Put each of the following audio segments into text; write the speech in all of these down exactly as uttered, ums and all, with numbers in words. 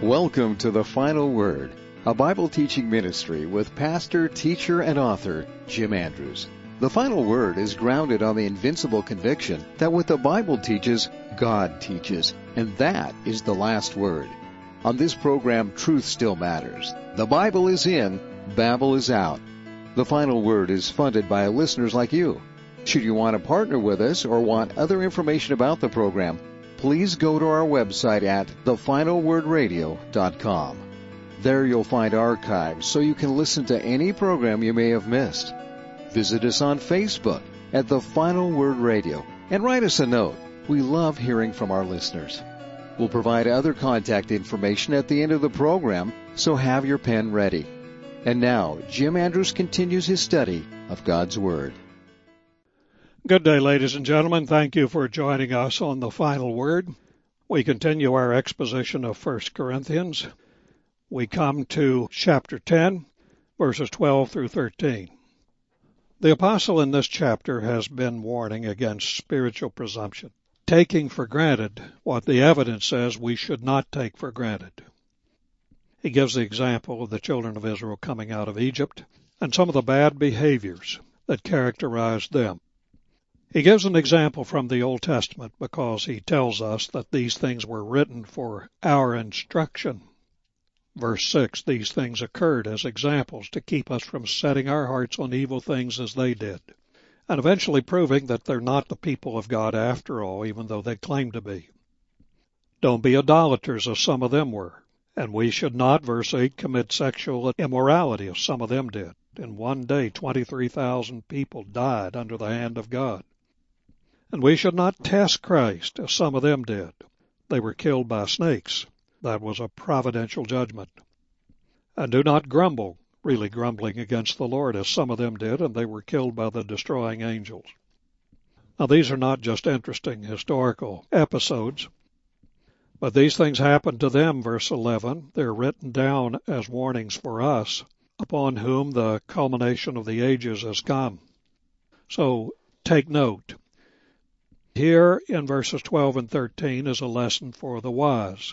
Welcome to The Final Word, a Bible teaching ministry with pastor, teacher, and author Jim Andrews. The Final Word is grounded on the invincible conviction that what the Bible teaches, God teaches, and that is the last word. On this program, truth still matters. The Bible is in, Babel is out. The Final Word is funded by listeners like you. Should you want to partner with us or want other information about the program, please go to our website at the final word radio dot com. There you'll find archives so you can listen to any program you may have missed. Visit us on Facebook at The Final Word Radio and write us a note. We love hearing from our listeners. We'll provide other contact information at the end of the program, so have your pen ready. And now, Jim Andrews continues his study of God's Word. Good day, ladies and gentlemen. Thank you for joining us on The Final Word. We continue our exposition of First Corinthians. We come to chapter ten, verses twelve through thirteen. The apostle in this chapter has been warning against spiritual presumption, taking for granted what the evidence says we should not take for granted. He gives the example of the children of Israel coming out of Egypt and some of the bad behaviors that characterized them. He gives an example from the Old Testament because he tells us that these things were written for our instruction. Verse six, these things occurred as examples to keep us from setting our hearts on evil things as they did, and eventually proving that they're not the people of God after all, even though they claim to be. Don't be idolaters as some of them were, and we should not, verse eight, commit sexual immorality as some of them did. In one day, twenty-three thousand people died under the hand of God. And we should not test Christ as some of them did. They were killed by snakes. That was a providential judgment. And do not grumble, really grumbling against the Lord as some of them did, and they were killed by the destroying angels. Now these are not just interesting historical episodes, but these things happened to them, verse eleven. They're written down as warnings for us, upon whom the culmination of the ages has come. So take note. Here in verses twelve and thirteen is a lesson for the wise.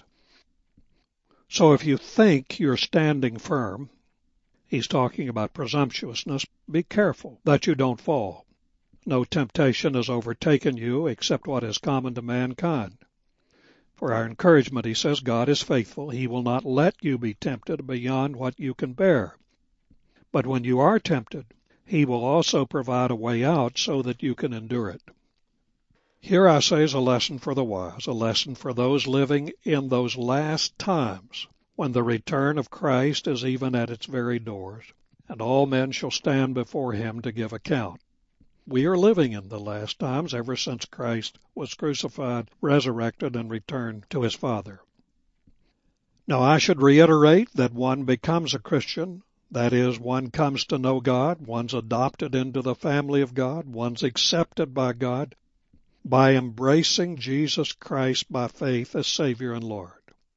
So if you think you're standing firm, he's talking about presumptuousness, be careful that you don't fall. No temptation has overtaken you except what is common to mankind. For our encouragement, he says, God is faithful. He will not let you be tempted beyond what you can bear. But when you are tempted, he will also provide a way out so that you can endure it. Here I say is a lesson for the wise, a lesson for those living in those last times when the return of Christ is even at its very doors, and all men shall stand before him to give account. We are living in the last times ever since Christ was crucified, resurrected, and returned to his Father. Now I should reiterate that one becomes a Christian, that is, one comes to know God, one's adopted into the family of God, one's accepted by God, by embracing Jesus Christ by faith as Savior and Lord.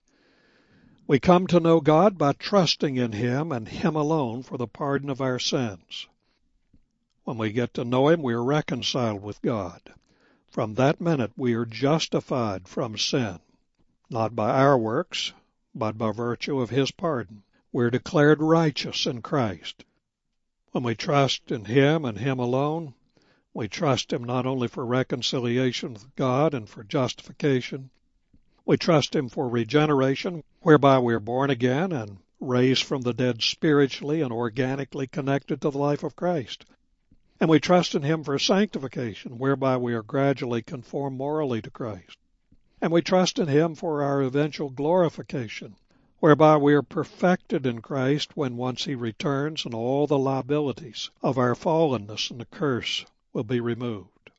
We come to know God by trusting in him and him alone for the pardon of our sins. When we get to know him, we are reconciled with God. From that minute, we are justified from sin, not by our works, but by virtue of his pardon. We're declared righteous in Christ. When we trust in him and him alone, we trust him not only for reconciliation with God and for justification. We trust him for regeneration, whereby we are born again and raised from the dead spiritually and organically connected to the life of Christ. And we trust in him for sanctification, whereby we are gradually conformed morally to Christ. And we trust in him for our eventual glorification, whereby we are perfected in Christ when once he returns and all the liabilities of our fallenness and the curse will be removed.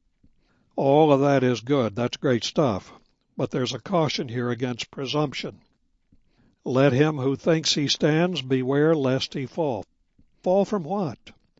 All of that is good. That's great stuff. But there's a caution here against presumption. Let him who thinks he stands beware lest he fall. Fall from what?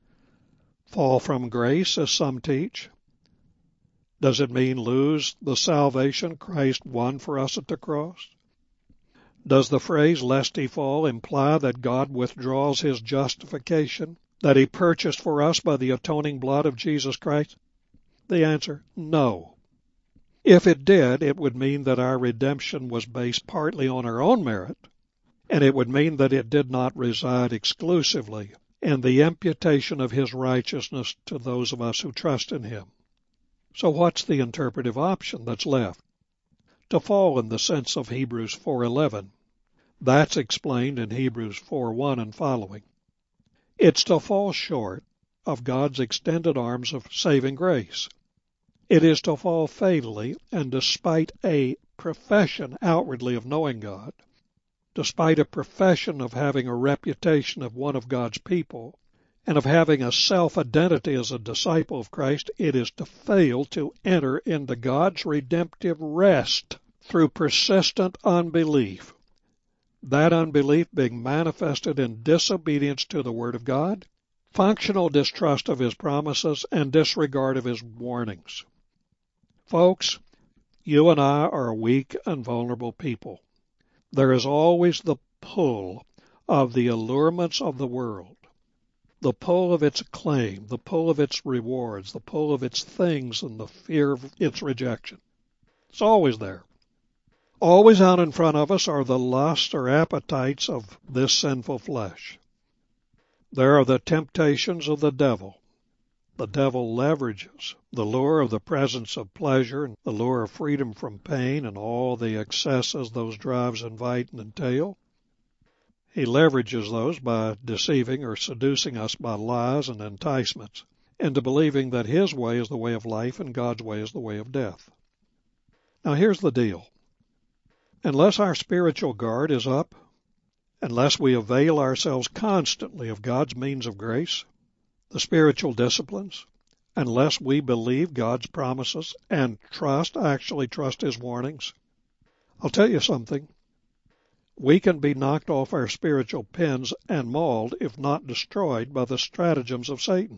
Fall from grace, as some teach? Does it mean lose the salvation Christ won for us at the cross? Does the phrase, lest he fall, imply that God withdraws his justification that he purchased for us by the atoning blood of Jesus Christ? The answer, no. If it did, it would mean that our redemption was based partly on our own merit, and it would mean that it did not reside exclusively in the imputation of His righteousness to those of us who trust in Him. So what's the interpretive option that's left? To fall in the sense of Hebrews four eleven. That's explained in Hebrews four one and following. It's to fall short of God's extended arms of saving grace. It is to fall fatally, and despite a profession outwardly of knowing God, despite a profession of having a reputation of one of God's people, and of having a self-identity as a disciple of Christ, it is to fail to enter into God's redemptive rest through persistent unbelief. That unbelief being manifested in disobedience to the Word of God, functional distrust of His promises, and disregard of His warnings. Folks, you and I are weak and vulnerable people. There is always the pull of the allurements of the world, the pull of its acclaim, the pull of its rewards, the pull of its things, and the fear of its rejection. It's always there. Always out in front of us are the lusts or appetites of this sinful flesh. There are the temptations of the devil. The devil leverages the lure of the presence of pleasure, and the lure of freedom from pain, and all the excesses those drives invite and entail. He leverages those by deceiving or seducing us by lies and enticements into believing that his way is the way of life and God's way is the way of death. Now here's the deal. Unless our spiritual guard is up, unless we avail ourselves constantly of God's means of grace, the spiritual disciplines, unless we believe God's promises and trust, actually trust His warnings, I'll tell you something. We can be knocked off our spiritual pins and mauled, if not destroyed, by the stratagems of Satan.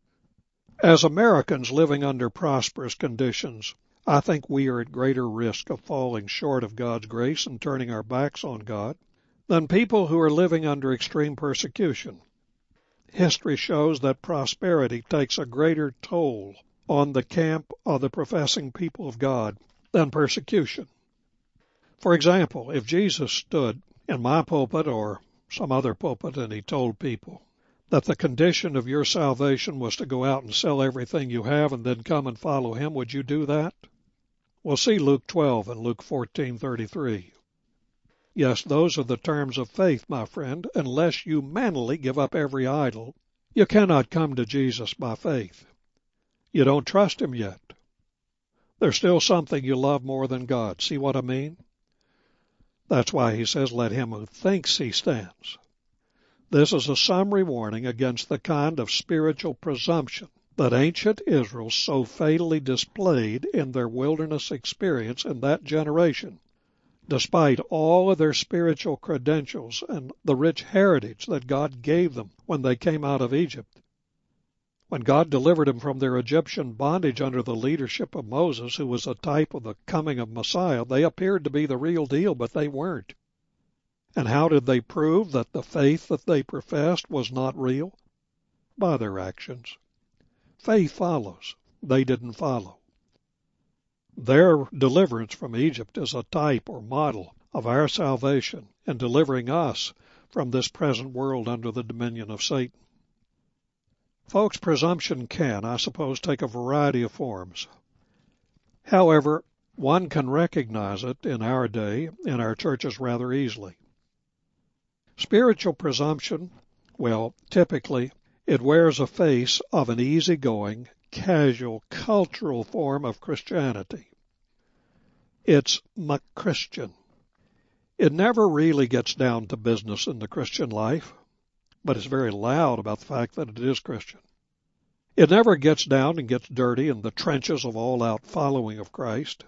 As Americans living under prosperous conditions, I think we are at greater risk of falling short of God's grace and turning our backs on God than people who are living under extreme persecution. History shows that prosperity takes a greater toll on the camp of the professing people of God than persecution. For example, if Jesus stood in my pulpit or some other pulpit and He told people that the condition of your salvation was to go out and sell everything you have and then come and follow Him, would you do that? Well, see Luke twelve and Luke fourteen thirty-three. Yes, those are the terms of faith, my friend. Unless you mentally give up every idol, you cannot come to Jesus by faith. You don't trust Him yet. There's still something you love more than God. See what I mean? That's why He says, let him who thinks he stands. This is a summary warning against the kind of spiritual presumption that ancient Israel so fatally displayed in their wilderness experience in that generation, despite all of their spiritual credentials and the rich heritage that God gave them when they came out of Egypt. When God delivered them from their Egyptian bondage under the leadership of Moses, who was a type of the coming of Messiah, they appeared to be the real deal, but they weren't. And how did they prove that the faith that they professed was not real? By their actions. Faith follows. They didn't follow. Their deliverance from Egypt is a type or model of our salvation in delivering us from this present world under the dominion of Satan. Folks, presumption can, I suppose, take a variety of forms. However, one can recognize it in our day, in our churches, rather easily. Spiritual presumption, well, typically, it wears a face of an easygoing, casual, cultural form of Christianity. It's McChristian. It never really gets down to business in the Christian life, but it's very loud about the fact that it is Christian. It never gets down and gets dirty in the trenches of all-out following of Christ.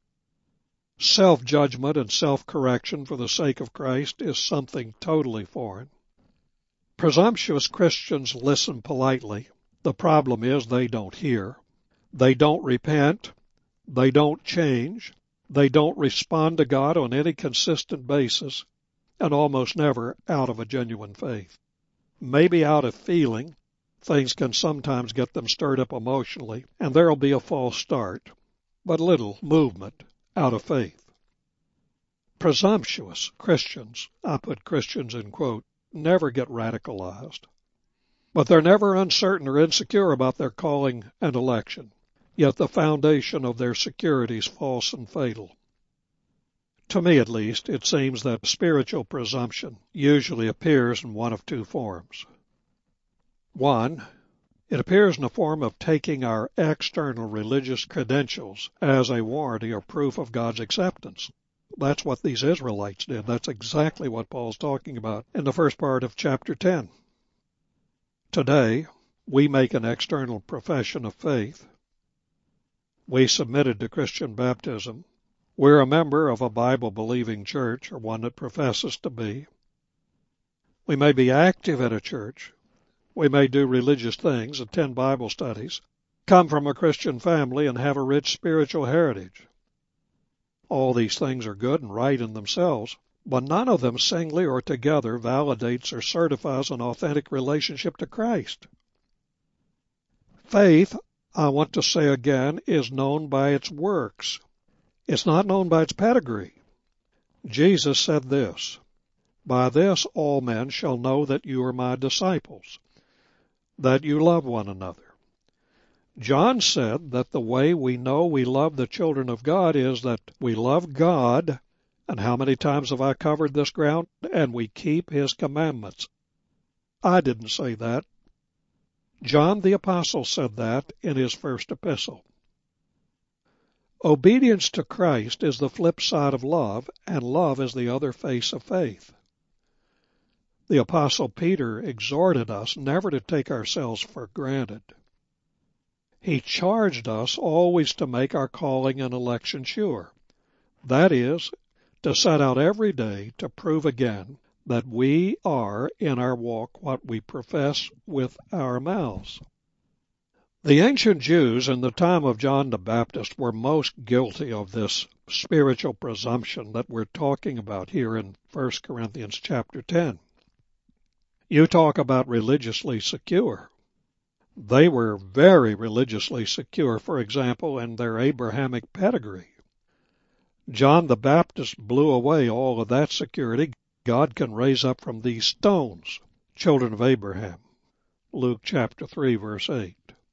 Self-judgment and self-correction for the sake of Christ is something totally foreign. Presumptuous Christians listen politely. The problem is they don't hear. They don't repent. They don't change. They don't respond to God on any consistent basis, and almost never out of a genuine faith. Maybe out of feeling, things can sometimes get them stirred up emotionally, and there'll be a false start. but little movement out of faith. Presumptuous Christians, I put Christians in quote, never get radicalized. But they're never uncertain or insecure about their calling and election, yet the foundation of their security is false and fatal. To me, at least, it seems that spiritual presumption usually appears in one of two forms. One, it appears in the form of taking our external religious credentials as a warranty or proof of God's acceptance. That's what these Israelites did. That's exactly what Paul's talking about in the first part of chapter ten. Today, we make an external profession of faith. We submitted to Christian baptism. We're a member of a Bible-believing church, or one that professes to be. We may be active at a church. We may do religious things, attend Bible studies, come from a Christian family, and have a rich spiritual heritage. All these things are good and right in themselves, but none of them singly or together validates or certifies an authentic relationship to Christ. Faith, I want to say again, is known by its works. It's not known by its pedigree. Jesus said this, "By this all men shall know that you are my disciples, that you love one another." John said that the way we know we love the children of God is that we love God, and how many times have I covered this ground? And we keep His commandments. I didn't say that. John the Apostle said that in his first epistle. Obedience to Christ is the flip side of love, and love is the other face of faith. The Apostle Peter exhorted us never to take ourselves for granted. He charged us always to make our calling and election sure. That is, to set out every day to prove again that we are in our walk what we profess with our mouths. The ancient Jews in the time of John the Baptist were most guilty of this spiritual presumption that we're talking about here in First Corinthians chapter ten. You talk about religiously secure. They were very religiously secure, for example, in their Abrahamic pedigree. John the Baptist blew away all of that security. God can raise up from these stones children of Abraham. Luke chapter three, verse eight.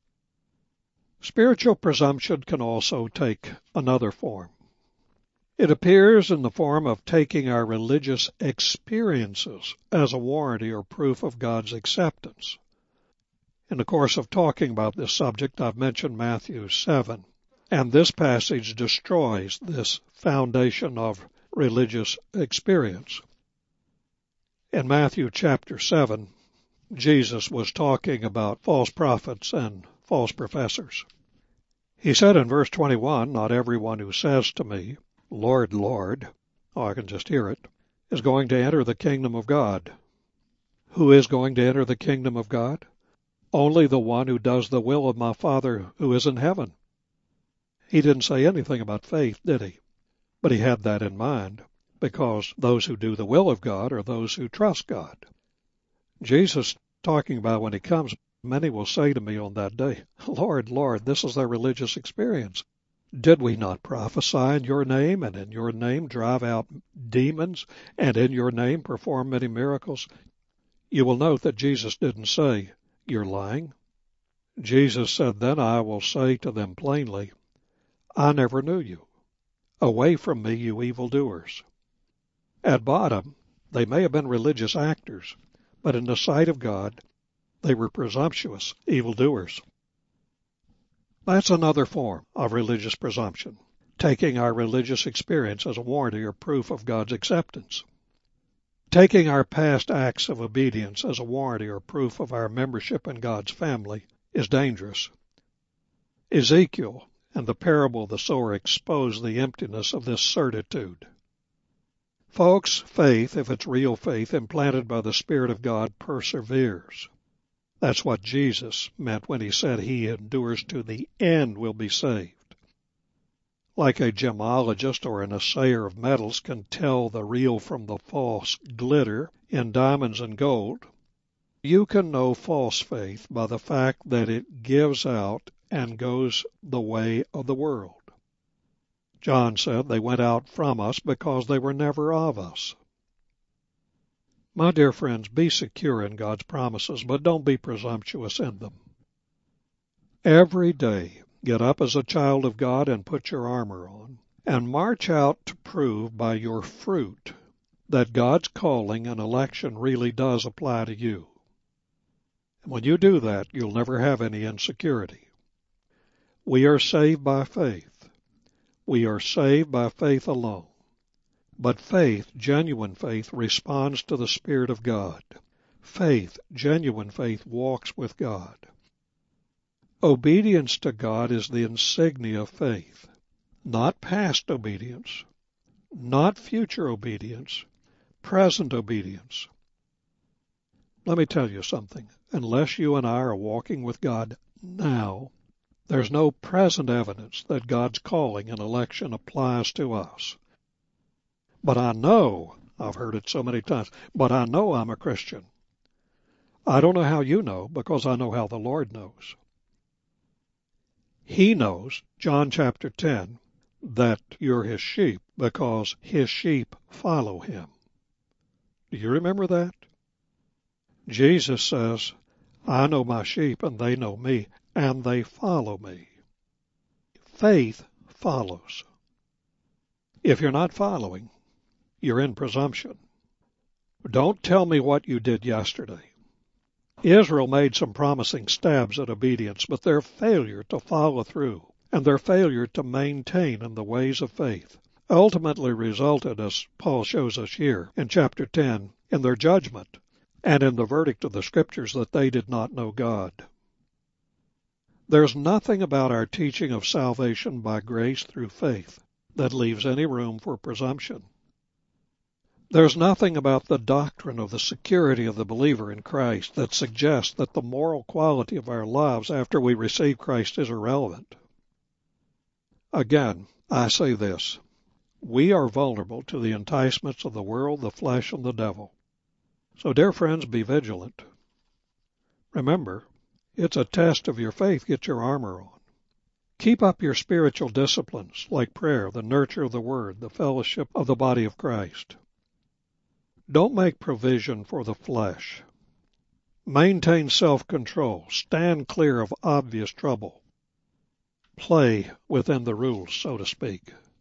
Spiritual presumption can also take another form. It appears in the form of taking our religious experiences as a warranty or proof of God's acceptance. In the course of talking about this subject, I've mentioned Matthew seven, and this passage destroys this foundation of religious experience. In Matthew chapter seven, Jesus was talking about false prophets and false professors. He said in verse twenty-one, "Not everyone who says to me, 'Lord, Lord,'" oh, I can just hear it, "is going to enter the kingdom of God." Who is going to enter the kingdom of God? Only the one who does the will of my Father who is in heaven. He didn't say anything about faith, did he? But he had that in mind, because those who do the will of God are those who trust God. Jesus talking about when he comes, many will say to me on that day, "Lord, Lord," this is their religious experience. "Did we not prophesy in your name, and in your name drive out demons, and in your name perform many miracles?" You will note that Jesus didn't say, "You're lying." Jesus said, "Then I will say to them plainly, I never knew you. Away from me, you evildoers." At bottom, they may have been religious actors, but in the sight of God, they were presumptuous evildoers. That's another form of religious presumption, taking our religious experience as a warranty or proof of God's acceptance. Taking our past acts of obedience as a warranty or proof of our membership in God's family is dangerous. Ezekiel and the parable of the sower expose the emptiness of this certitude. Folks, faith, if it's real faith implanted by the Spirit of God, perseveres. That's what Jesus meant when he said he endures to the end will be saved. Like a gemologist or an assayer of metals can tell the real from the false glitter in diamonds and gold, you can know false faith by the fact that it gives out and goes the way of the world. John said they went out from us because they were never of us. My dear friends, be secure in God's promises, but don't be presumptuous in them. Every day, get up as a child of God and put your armor on, and march out to prove by your fruit that God's calling and election really does apply to you. And when you do that, you'll never have any insecurity. We are saved by faith. We are saved by faith alone. But faith, genuine faith, responds to the Spirit of God. Faith, genuine faith, walks with God. Obedience to God is the insignia of faith, not past obedience, not future obedience, present obedience. Let me tell you something. Unless you and I are walking with God now, there's no present evidence that God's calling and election applies to us. But I know, I've heard it so many times, but I know I'm a Christian. I don't know how you know, because I know how the Lord knows. He knows, John chapter ten, that you're his sheep because his sheep follow him. Do you remember that? Jesus says, I know my sheep and they know me and they follow me. Faith follows. If you're not following, you're in presumption. Don't tell me what you did yesterday. Israel made some promising stabs at obedience, but their failure to follow through and their failure to maintain in the ways of faith ultimately resulted, as Paul shows us here in chapter ten, in their judgment and in the verdict of the Scriptures that they did not know God. There's nothing about our teaching of salvation by grace through faith that leaves any room for presumption. There's nothing about the doctrine of the security of the believer in Christ that suggests that the moral quality of our lives after we receive Christ is irrelevant. Again, I say this. We are vulnerable to the enticements of the world, the flesh, and the devil. So, dear friends, be vigilant. Remember, it's a test of your faith. Get your armor on. Keep up your spiritual disciplines like prayer, the nurture of the Word, the fellowship of the body of Christ. Don't make provision for the flesh. Maintain self-control. Stand clear of obvious trouble. Play within the rules, so to speak.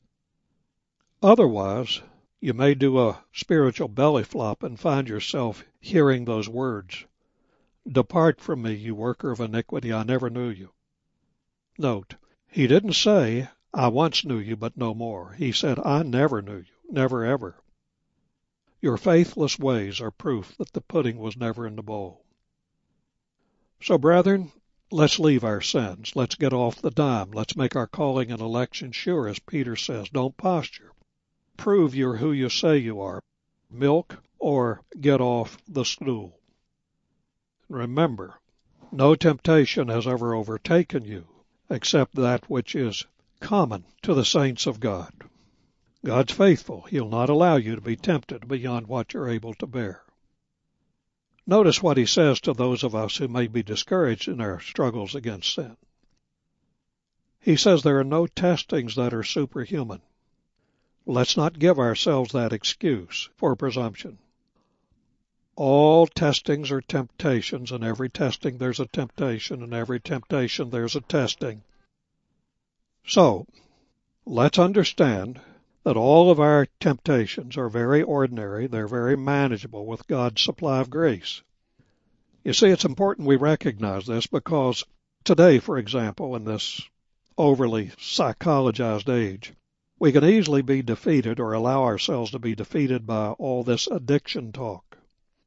Otherwise, you may do a spiritual belly flop and find yourself hearing those words, Depart from me, you worker of iniquity, I never knew you. Note, he didn't say, I once knew you, but no more. He said, I never knew you, never ever. Your faithless ways are proof that the pudding was never in the bowl. So, brethren, let's leave our sins. Let's get off the dime. Let's make our calling and election sure, as Peter says. Don't posture. Prove you're who you say you are. Milk or get off the stool. Remember, no temptation has ever overtaken you except that which is common to the saints of God. God's faithful. He'll not allow you to be tempted beyond what you're able to bear. Notice what he says to those of us who may be discouraged in our struggles against sin. He says there are no testings that are superhuman. Let's not give ourselves that excuse for presumption. All testings are temptations, and every testing there's a temptation, and every temptation there's a testing. So, let's understand that all of our temptations are very ordinary, they're very manageable with God's supply of grace. You see, it's important we recognize this because today, for example, in this overly psychologized age, we can easily be defeated or allow ourselves to be defeated by all this addiction talk.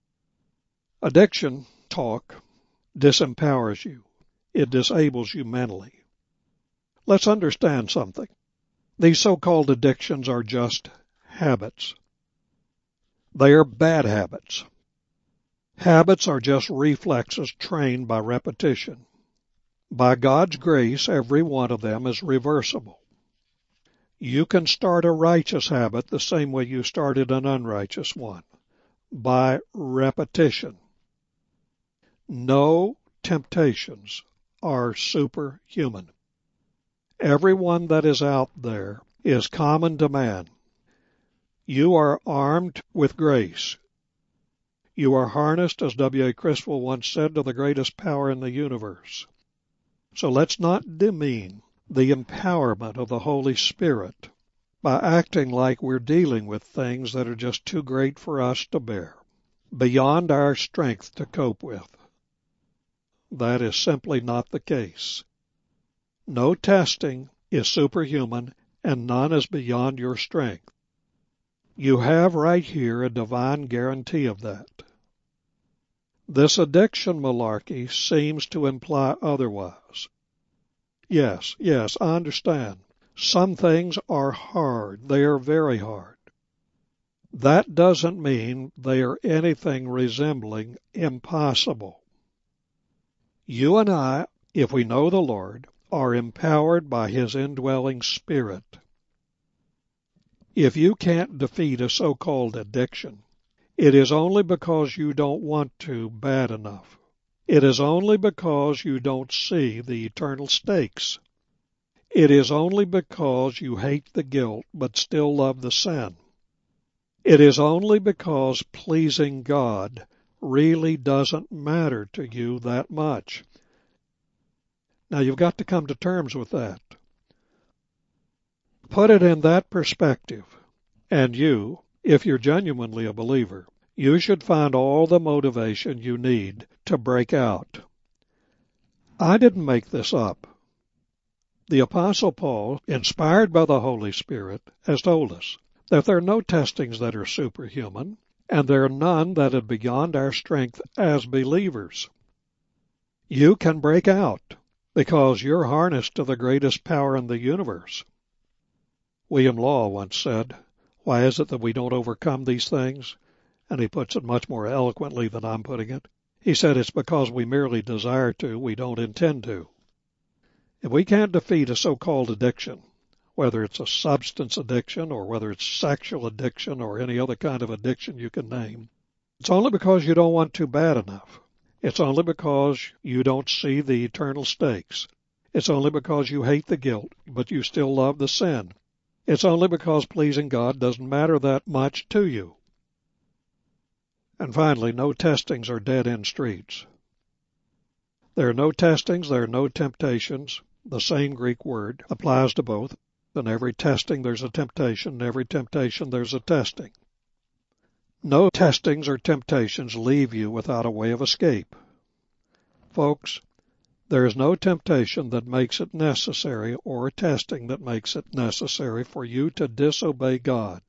Addiction talk disempowers you. It disables you mentally. Let's understand something. These so-called addictions are just habits. They are bad habits. Habits are just reflexes trained by repetition. By God's grace, every one of them is reversible. You can start a righteous habit the same way you started an unrighteous one, by repetition. No temptations are superhuman. Every one that is out there is common to man. You are armed with grace. You are harnessed, as W A Criswell once said, to the greatest power in the universe. So let's not demean the empowerment of the Holy Spirit by acting like we're dealing with things that are just too great for us to bear, beyond our strength to cope with. That is simply not the case. No testing is superhuman, and none is beyond your strength. You have right here a divine guarantee of that. This addiction malarkey seems to imply otherwise. Yes, yes, I understand. Some things are hard. They are very hard. That doesn't mean they are anything resembling impossible. You and I, if we know the Lord, are empowered by His indwelling Spirit. If you can't defeat a so-called addiction, it is only because you don't want to bad enough. It is only because you don't see the eternal stakes. It is only because you hate the guilt but still love the sin. It is only because pleasing God really doesn't matter to you that much. Now you've got to come to terms with that. Put it in that perspective, and you, if you're genuinely a believer, you should find all the motivation you need to break out. I didn't make this up. The Apostle Paul, inspired by the Holy Spirit, has told us that there are no testings that are superhuman, and there are none that are beyond our strength as believers. You can break out because you're harnessed to the greatest power in the universe. William Law once said, "Why is it that we don't overcome these things?" And he puts it much more eloquently than I'm putting it. He said, "It's because we merely desire to, we don't intend to." If we can't defeat a so-called addiction, whether it's a substance addiction or whether it's sexual addiction or any other kind of addiction you can name, it's only because you don't want to bad enough. It's only because you don't see the eternal stakes. It's only because you hate the guilt, but you still love the sin. It's only because pleasing God doesn't matter that much to you. And finally, no testings are dead-end streets. There are no testings, there are no temptations. The same Greek word applies to both. In every testing there's a temptation, in every temptation there's a testing. No testings or temptations leave you without a way of escape. Folks, there is no temptation that makes it necessary or testing that makes it necessary for you to disobey God.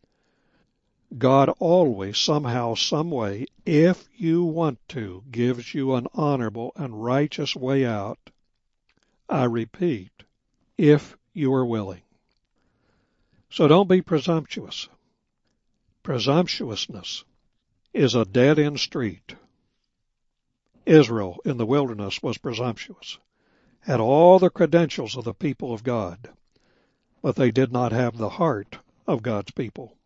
God always, somehow, some way, if you want to, gives you an honorable and righteous way out. I repeat, if you are willing. So don't be presumptuous. Presumptuousness is a dead-end street. Israel in the wilderness was presumptuous, had all the credentials of the people of God, but they did not have the heart of God's people.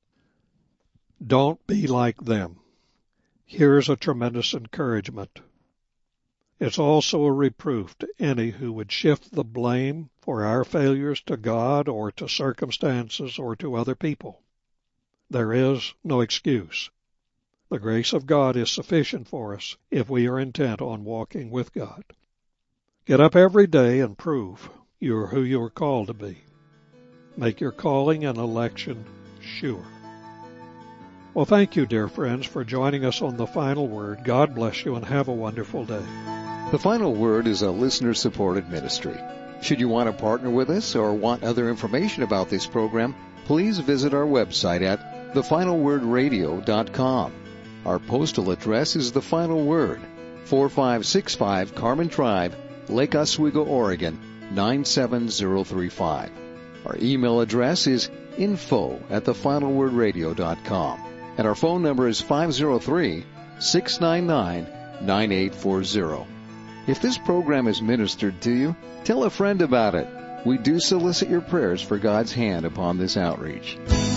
Don't be like them. Here's a tremendous encouragement. It's also a reproof to any who would shift the blame for our failures to God or to circumstances or to other people. There is no excuse. The grace of God is sufficient for us if we are intent on walking with God. Get up every day and prove you are who you are called to be. Make your calling and election sure. Well, thank you, dear friends, for joining us on The Final Word. God bless you and have a wonderful day. The Final Word is a listener-supported ministry. Should you want to partner with us or want other information about this program, please visit our website at the final word radio dot com. Our postal address is The Final Word, four five six five Carmen Drive, Lake Oswego, Oregon, nine seven zero three five. Our email address is info at the final word radio dot com. And our phone number is five zero three, six nine nine, nine eight four zero. If this program is ministered to you, tell a friend about it. We do solicit your prayers for God's hand upon this outreach.